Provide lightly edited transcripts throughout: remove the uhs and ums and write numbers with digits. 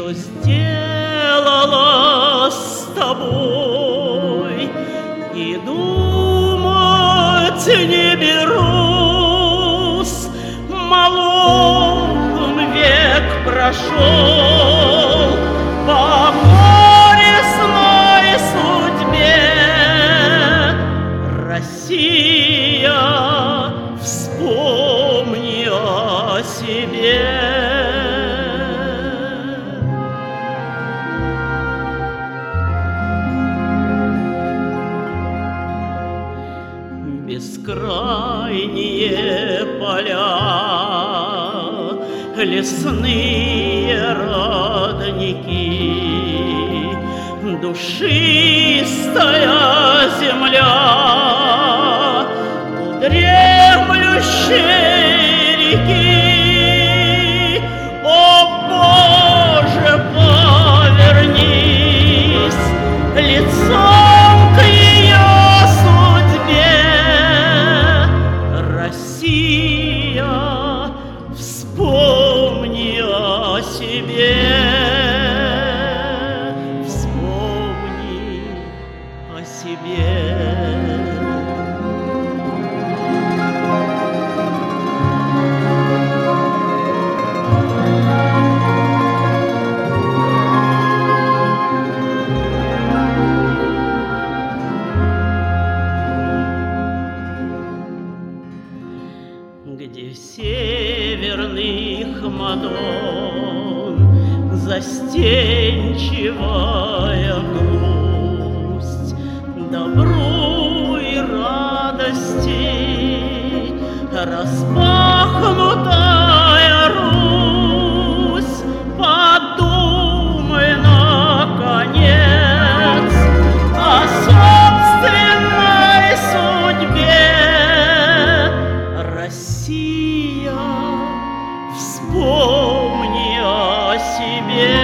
что сделала с тобой, и думать не берусь. Молодым век прошел по горестной судьбе. Россия, вспомни о себе. Бескрайние поля, лесные родники, душистая земля, дремлющие реки. О, Боже, повернись лицом к ее судьбе. Россия, вспомни о себе. Вспомни о себе. Где северных Мадон застенчивая грусть, добру и радости распахнутая Русь. Подумай, наконец, о собственной судьбе. Россия, вспомни о себе.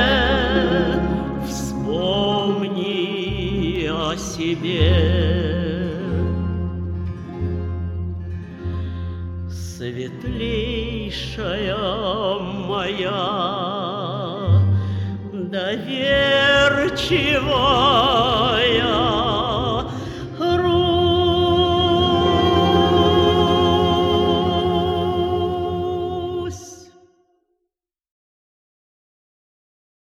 Вспомни о себе. Светлейшая моя, доверчивая